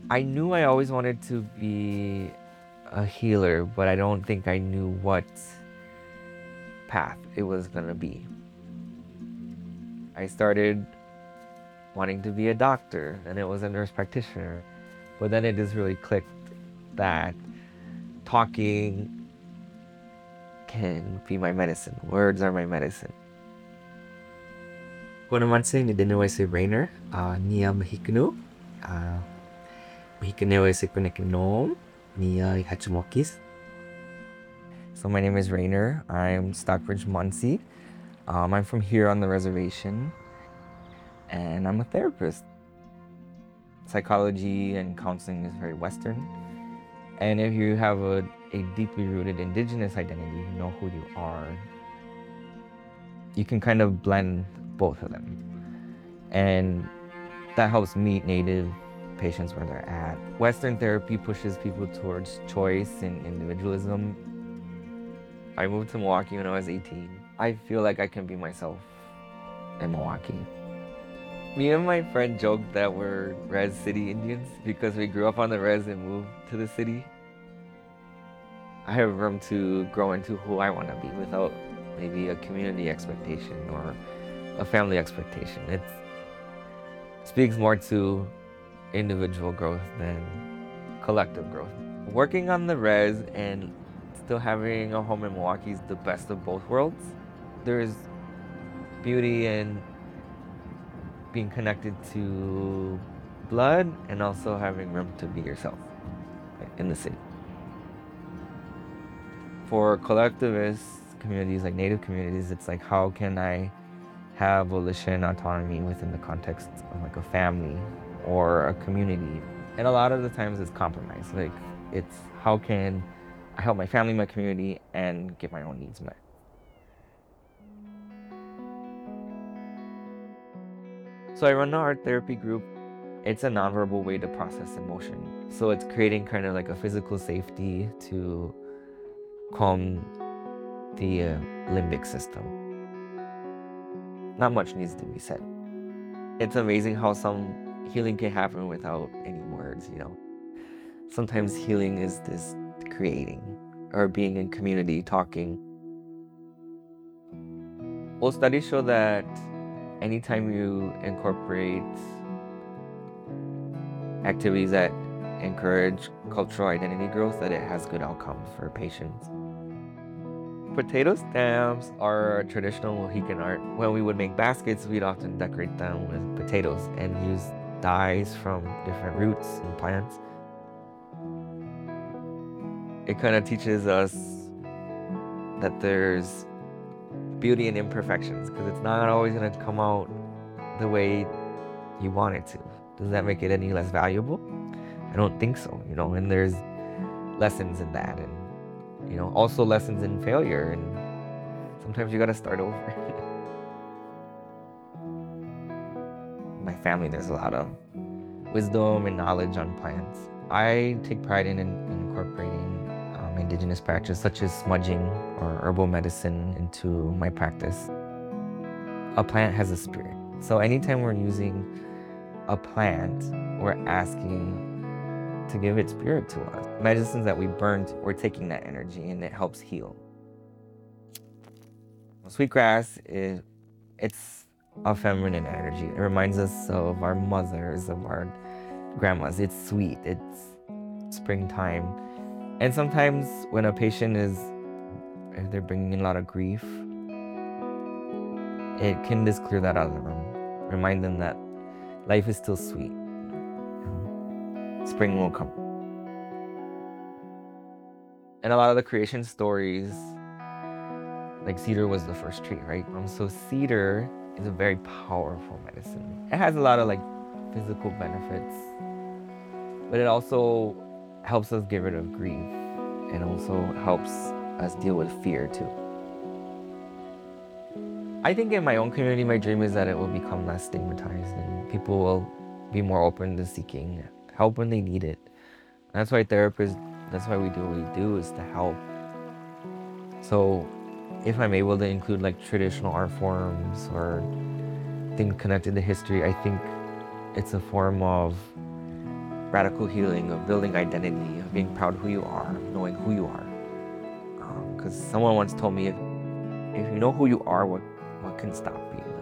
I knew I always wanted to be a healer, but I don't think I knew what path it was gonna be. I started wanting to be a doctor, and it was a nurse practitioner. But then it just really clicked that talking can be my medicine. Words are my medicine. Kung naman sa ni Dinoy si Rainer, niya mahikano, mahikano si Kunekinom, niya Hachimokis. So my name is Rainer. I'm Stockbridge Muncie. I'm from here on the reservation, and I'm a therapist. Psychology and counseling is very Western. And if you have a deeply rooted Indigenous identity, you know who you are, you can kind of blend both of them. And that helps meet Native patients where they're at. Western therapy pushes people towards choice and individualism. I moved to Milwaukee when I was 18. I feel like I can be myself in Milwaukee. Me and my friend joked that we're Res City Indians because we grew up on the res and moved to the city. I have room to grow into who I want to be without maybe a community expectation or a family expectation. It speaks more to individual growth than collective growth. Working on the res and still having a home in Milwaukee is the best of both worlds. There's beauty in being connected to blood and also having room to be yourself in the city. For collectivist communities like Native communities, it's like, how can I have volition and autonomy within the context of like a family or a community? And a lot of the times it's compromise. Like, it's how can I help my family, my community, and get my own needs met. So I run an art therapy group. It's a nonverbal way to process emotion. So it's creating kind of like a physical safety to calm the limbic system. Not much needs to be said. It's amazing how some healing can happen without any words, you know. Sometimes healing is this creating or being in community, talking. Well, studies show that anytime you incorporate activities that encourage cultural identity growth, that it has good outcomes for patients. Potato stamps are traditional Mohican art. When we would make baskets, we'd often decorate them with potatoes and use dyes from different roots and plants. It kind of teaches us that there's beauty in imperfections, because it's not always going to come out the way you want it to. Does that make it any less valuable? I don't think so, you know, and there's lessons in that, and you know, also lessons in failure, and sometimes you got to start over. My family, there's a lot of wisdom and knowledge on plants. I take pride in incorporating Indigenous practices such as smudging or herbal medicine into my practice. A plant has a spirit. So anytime we're using a plant, we're asking to give its spirit to us. Medicines that we burned, we're taking that energy and it helps heal. Sweetgrass it's a feminine energy. It reminds us of our mothers, of our grandmas. It's sweet, it's springtime. And sometimes when a patient if they're bringing in a lot of grief, it can just clear that out of the room. Remind them that life is still sweet. Spring will come. And a lot of the creation stories, like cedar was the first tree, right? So cedar is a very powerful medicine. It has a lot of like physical benefits, but it also helps us get rid of grief and also helps us deal with fear too. I think in my own community, my dream is that it will become less stigmatized and people will be more open to seeking help when they need it. That's why therapists, that's why we do what we do, is to help. So if I'm able to include like traditional art forms or things connected to history, I think it's a form of radical healing of building identity, of being proud of who you are, knowing who you are. Because someone once told me, if you know who you are, what can stop you?